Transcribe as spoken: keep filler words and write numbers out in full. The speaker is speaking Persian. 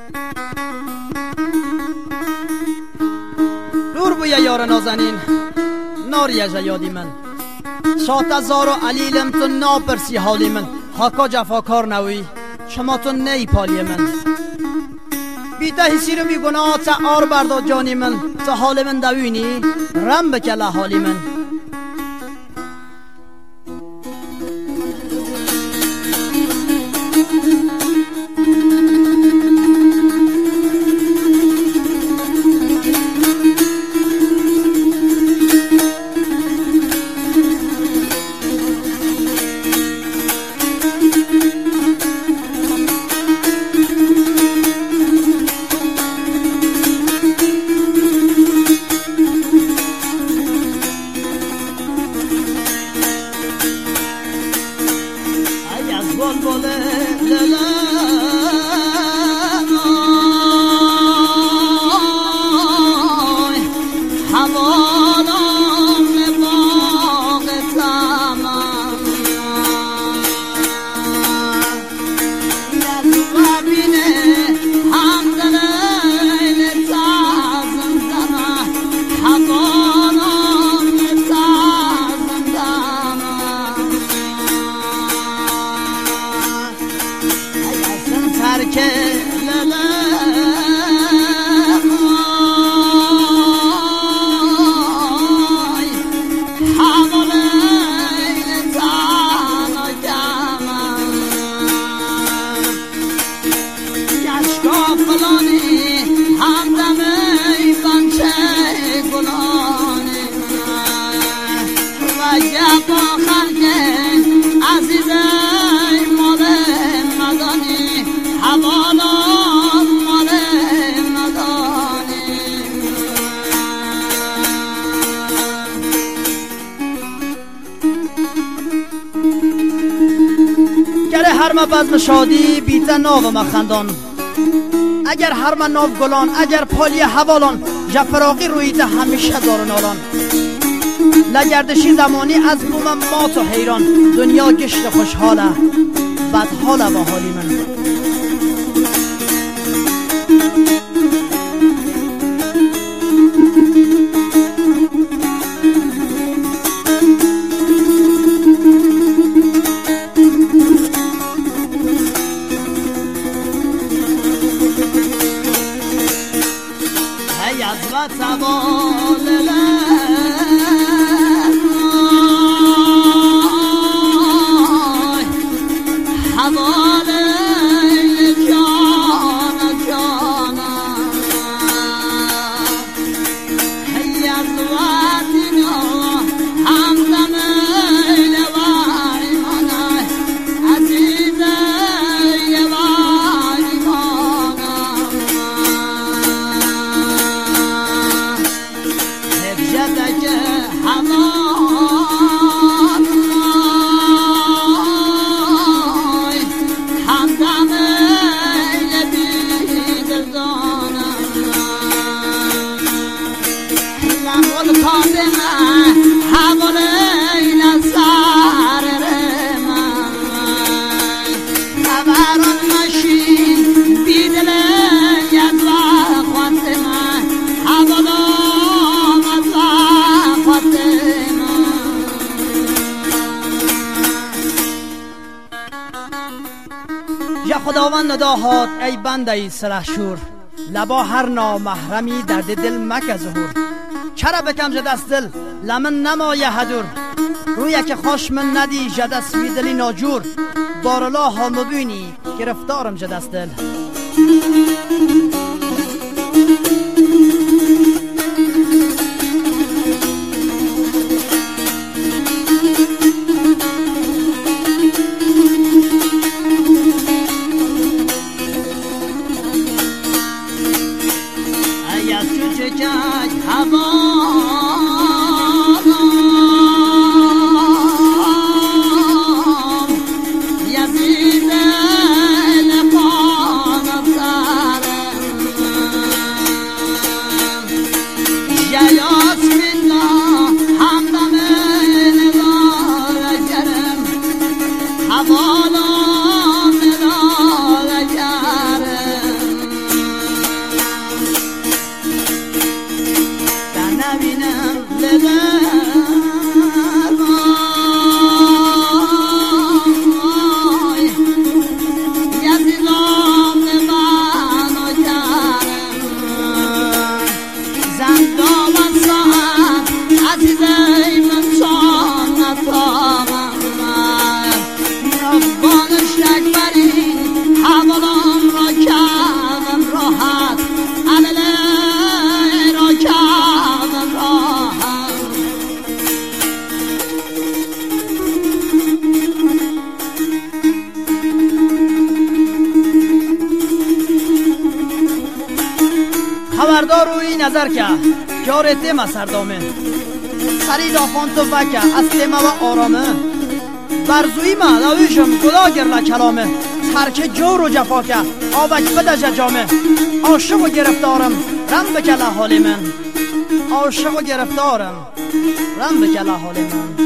دور بوی یار نازنین ناریجه یادی من شات زار و علیلم تو ناپرسی حالی من حاکا جفاکار نوی شما تو نی پالی من بیتا حسی رو میگنا تا آر بردا جانی من تا حال من دوینی رم بکله حالی من هر ما بزم شادی بیتا ناو مخندان اگر هر ما ناو گلان اگر پالی حوالان جفراقی رویت همیشه دارن آلان لگردشی زمانی از بوم مات و حیران دنیا گشت خوشحاله بدحاله با حالی من خداوند نداهات ای بنده سلحشور لبا هر نامحرمی درد دل مک ظهور چرا بکم جدست دل لمن نمایه هدور روی که خوش من ندی جدست وی دلی ناجور بارلا ها مبینی گرفتارم جدست دل حوالا مدال جرم آوردار روی نظر که جار تیم سردامه سری دافان تو وکه از تیم و آرامه برزوی ما لویشم گلا گرلا کلامه ترک جور و جفا که آوک بده ججامه عاشق و گرفتارم رم بکله حال من عاشق و گرفتارم رم بکله حال من